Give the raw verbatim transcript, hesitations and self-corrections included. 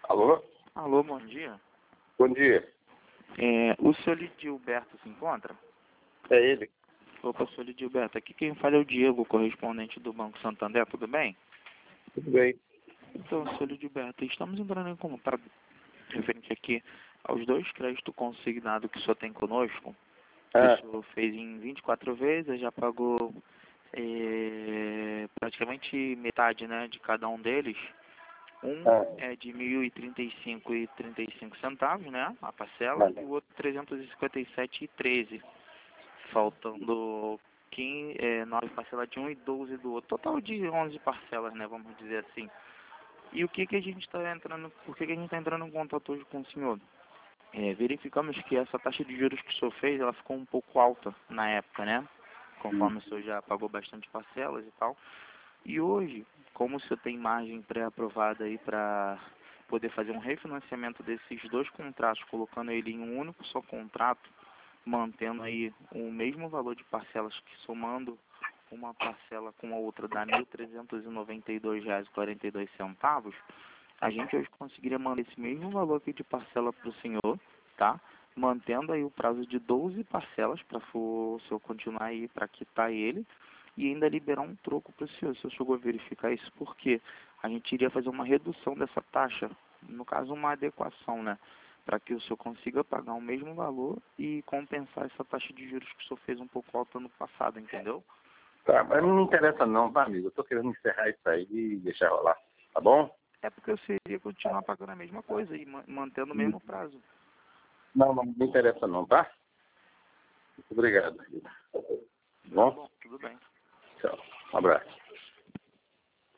Alô? Alô, bom dia. Bom dia. É, o senhor Lidilberto se encontra? É ele. Opa, senhor Lidilberto, aqui quem fala é o Diego, correspondente do Banco Santander, tudo bem? Tudo bem. Então, senhor Lidilberto, estamos entrando em contato referente aqui aos dois créditos consignados que o senhor tem conosco. Ah, O senhor fez em vinte e quatro vezes, já pagou é, praticamente metade, né, de cada um deles. Um ah, é de mil e trinta e cinco reais e trinta e cinco centavos, né, a parcela, ah, e o outro trezentos e cinquenta e sete reais e treze centavos, faltando quinze, é, nove parcelas de um e doze do outro. Total de onze parcelas, né, vamos dizer assim. E o que que a gente está entrando, por que que a gente está entrando em contato hoje com o senhor? É, verificamos que essa taxa de juros que o senhor fez, ela ficou um pouco alta na época, né? hum, Conforme o senhor já pagou bastante parcelas e tal. E hoje, como o senhor tem margem pré-aprovada aí para poder fazer um refinanciamento desses dois contratos, colocando ele em um único só contrato, mantendo aí o mesmo valor de parcelas, que somando uma parcela com a outra dá mil trezentos e noventa e dois reais e quarenta e dois centavos, a gente hoje conseguiria mandar esse mesmo valor aqui de parcela para o senhor, tá? Mantendo aí o prazo de doze parcelas para o senhor continuar aí para quitar ele e ainda liberar um troco para o senhor. O senhor chegou a verificar isso porque a gente iria fazer uma redução dessa taxa, no caso uma adequação, né? Para que o senhor consiga pagar o mesmo valor e compensar essa taxa de juros que o senhor fez um pouco alta no passado, entendeu? tá, mas não me interessa não, tá, amigo? Eu tô querendo encerrar isso aí e deixar rolar, tá bom? É porque eu seria continuar pagando a mesma coisa e ma- mantendo o Hum, mesmo prazo. Não, não me interessa não, tá? Muito obrigado. Tá Tá bom? bom, tudo bem. Tchau. Um abraço.